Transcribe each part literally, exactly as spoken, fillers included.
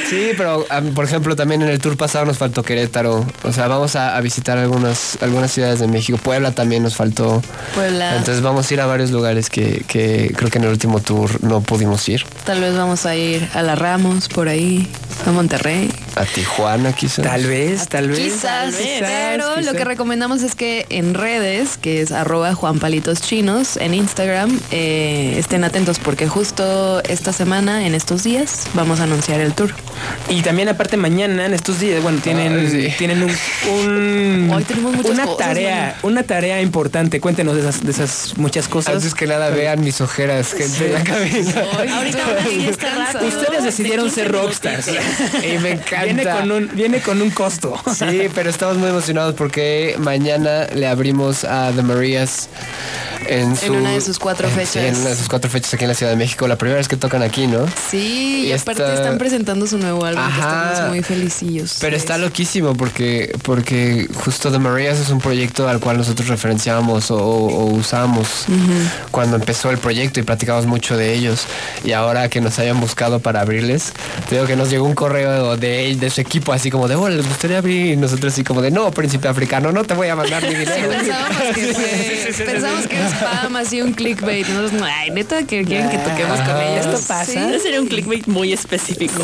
Sí, pero um, por ejemplo también en el tour pasado nos faltó Querétaro. O sea, vamos a, a visitar algunas, algunas ciudades de México. Puebla también nos faltó. Puebla. Entonces vamos a ir a varios lugares que, que creo que en el último tour no pudimos ir. Tal vez vamos a ir a La Ramos, por ahí, a Monterrey. A Tijuana quizás. Tal vez, tal vez. Quizás, tal vez, pero quizás. lo que recomendamos es que en redes, que es arroba Juan Palitos Chinos, en Instagram, eh, estén atentos porque justo esta semana, en estos días, vamos a anunciar el tour. Y también aparte mañana, en estos días, bueno, tienen, Ay, sí. tienen un, un Hoy tenemos muchas una cosas, tarea, una tarea importante. Cuéntenos de esas, de esas muchas cosas. Antes que nada vean mis ojeras, gente de la cabeza. Ahorita una fiesta rápido. Ustedes decidieron ser rockstars. Y me encanta. Viene con un, viene con un costo. Sí, pero estamos muy emocionados porque mañana le abrimos a The Marías en, su, En una de sus cuatro en- fechas. Sí, en una de sus cuatro fechas aquí en la Ciudad de México. La primera vez que tocan aquí, ¿no? Sí, y, Y aparte está- están presentando su nuevo álbum, que Ajá. estamos muy felicillos. Pero Sí. está loquísimo porque, porque justo The Marías es un proyecto al cual nosotros referenciábamos o, o usábamos cuando empezó el proyecto y platicamos mucho de ellos. Y ahora que nos hayan buscado para abrirles, te digo que nos llegó un correo de, de su equipo así como de, oh, les gustaría abrir. Y nosotros así como de, no, príncipe africano, no te voy a mandar mi Sí, dinero. pensábamos que fue, pensamos que era spam, así un clickbait. Y nosotros, ay, neta, que quieren que toquemos con Ajá. ellos. ¿Esto pasa? Sí. Ese sería un clickbait muy específico.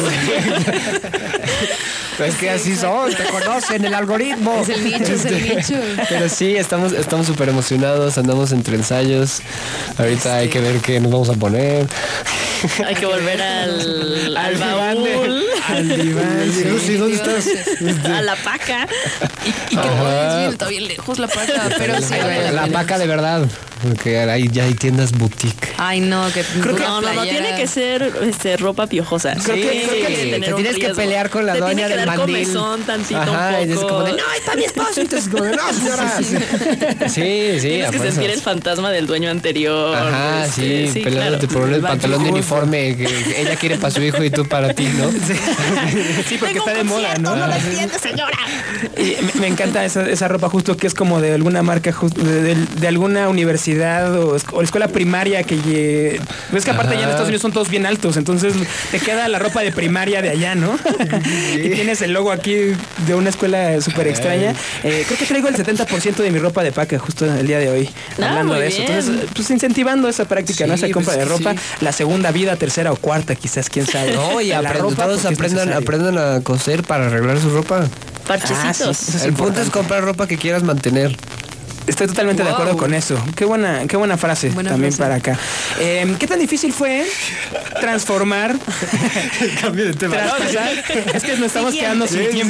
Pero es que así son, te conocen el algoritmo. Es el nicho, es el nicho. Pero sí, estamos estamos súper emocionados, andamos entre ensayos. Ahorita hay que ver qué nos vamos a poner. Hay que volver al, al diván de- baúl, al diván. Sí, sí. sí, ¿dónde estás? a la paca. Y, y que Ajá. Dios, está bien lejos la paca, pero sí. Ay, vale la pena. paca de verdad. Porque ahí ya hay tiendas boutique. Ay, no, que No, una no, no, playera. tiene que ser este, ropa piojosa. Creo que- Tiene creo que tener te un tienes que riesgo. pelear con la Te doña tiene que del dar mandil. comezón tantito Ajá, un y es poco. como de, no, ahí está mi esposo. Entonces como de, no, señora. Sí, sí. Tienes a que fuerzas. sentir el fantasma del dueño anterior. Ajá, este, sí, peleándote claro. por un Va- pantalón de justo. uniforme que que ella quiere para su hijo y tú para ti, ¿no? Sí, porque está de moda, ¿no? No lo entiende, señora. Y me, me encanta esa, esa ropa justo que es como de alguna marca, justo de, de- de alguna universidad o, esc- o escuela primaria que... lle- ves que aparte Ajá. allá en Estados Unidos son todos bien altos, entonces te queda la ropa de primaria de allá, ¿no? Y tienes el logo aquí de una escuela súper extraña. Eh, creo que traigo el setenta por ciento de mi ropa de paca justo el día de hoy, Ah, hablando muy de eso. bien. Entonces, pues incentivando esa práctica, ¿no? Sí, Esa compra pues de es que ropa, sí. la segunda vida, tercera o cuarta, quizás, quién sabe. No, y La aprenden, ropa todos porque es aprendan, necesario. aprendan a coser para arreglar su ropa. Parchecitos. Ah, sí, eso es El punto importante. es comprar ropa que quieras mantener. Estoy totalmente de Wow. acuerdo con eso. Qué buena, qué buena frase Buena también frase. para acá. Eh, ¿Qué tan difícil fue transformar? Cambio de tema. traspasar? Es que nos estamos quedando sin tiempo.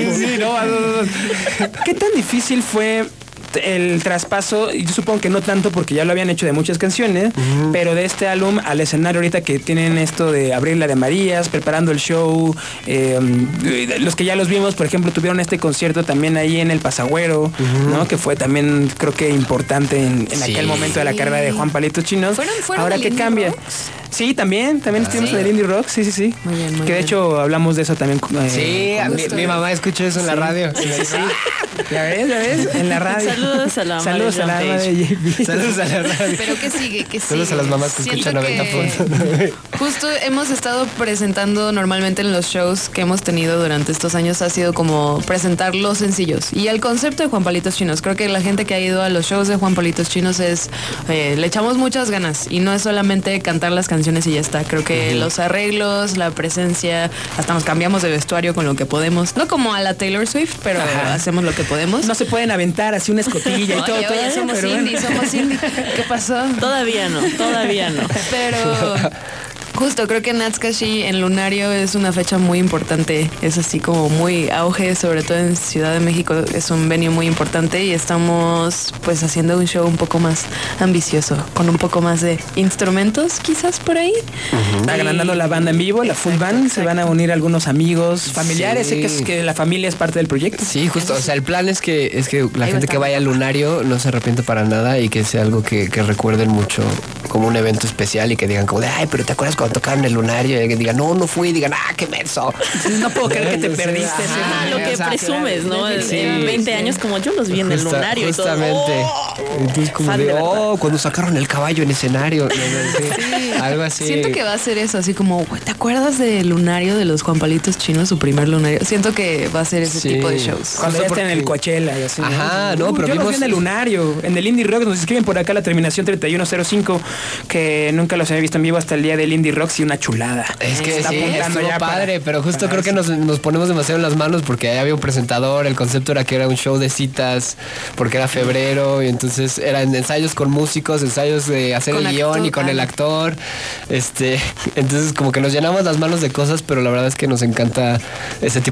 ¿Qué tan difícil fue el traspaso? Yo supongo que no tanto porque ya lo habían hecho de muchas canciones, pero de este álbum al escenario ahorita que tienen esto de abrir la de Marías, preparando el show, eh, los que ya los vimos, por ejemplo, tuvieron este concierto también ahí en el Pasagüero, ¿no? Que fue también creo que importante en, en Sí. aquel momento de la carrera de Juan Palitos Chinos. ¿Fueron- fueron Ahora al que Indie cambia. Rocks? Sí, también, también estuvimos en el Indie Rock, sí, sí, sí. Muy bien, muy que de bien. hecho hablamos de eso también. eh, Sí, a con mi, gusto. mi mamá escuchó eso en la radio. Y me dice, Ya ves, ya ves, en la radio. Saludos a la mamá Saludos de a la John mamá Page. de J B. saludos a la radio. Pero ¿qué sigue? ¿Qué sigue? Saludos a las mamás que Siento escuchan noventa que punto nueve. Justo hemos estado presentando normalmente en los shows que hemos tenido durante estos años ha sido como presentar los sencillos. Y el concepto de Juan Palitos Chinos, creo que la gente que ha ido a los shows de Juan Palitos Chinos es, eh, le echamos muchas ganas y no es solamente cantar las canciones y ya está. Creo que los arreglos, la presencia, hasta nos cambiamos de vestuario con lo que podemos. No como a la Taylor Swift, pero Ajá. hacemos lo que podemos. No se pueden aventar así una escotilla y todo. Oye, oye, todavía, somos pero bueno. indie, somos indie. ¿Qué pasó? Todavía no, todavía no. Pero justo creo que Natskashi en Lunario es una fecha muy importante. Es así como muy auge, sobre todo en Ciudad de México. Es un venue muy importante y estamos pues haciendo un show un poco más ambicioso, con un poco más de instrumentos quizás por ahí. Está agrandando la banda en vivo, la full Exacto, band. Se exacto. van a unir algunos amigos, familiares. Sí. Sé que, es- que la familia es parte del proyecto. Sí, justo. O sea, el plan es que es que la Ahí gente va que a vaya al Lunario no se arrepiente para nada y que sea algo que, que recuerden mucho como un evento especial y que digan como de, ay, pero ¿te acuerdas cuando cuando tocaron el Lunario, y que digan, no, no fui, y digan, ah, qué menso. No puedo creer que te perdiste. Ah, ese lo que o sea, presumes, ¿no? sí, en veinte sí. años, como yo los vi en el Justa- Lunario Justamente. y todo. ¡Oh! Entonces, como Fan de, de verdad. oh, cuando sacaron el caballo en escenario. Sí, algo así. Siento que va a ser eso, así como, güey, ¿te acuerdas del lunario de los Juan Palitos Chinos, su primer lunario? Siento que va a ser ese Sí. tipo de shows. Cuando ya Justo estén en el porque- Coachella y así. Ajá, no, pero yo los vimos- vi en el Lunario, en el Indie Rock. Nos escriben por acá la terminación treinta y uno cero cinco, que nunca los había visto en vivo hasta el día del Indie Rock, sí, una chulada. Es que Está sí, apuntando estuvo ya para- padre, pero justo para creo que eso. nos, nos ponemos demasiado en las manos porque ahí había un presentador, el concepto era que era un show de citas, porque era febrero, y entonces eran ensayos con músicos, ensayos de hacer Con el guión actor, y con ah. el actor. Este, entonces como que nos llenamos las manos de cosas, pero la verdad es que nos encanta ese tipo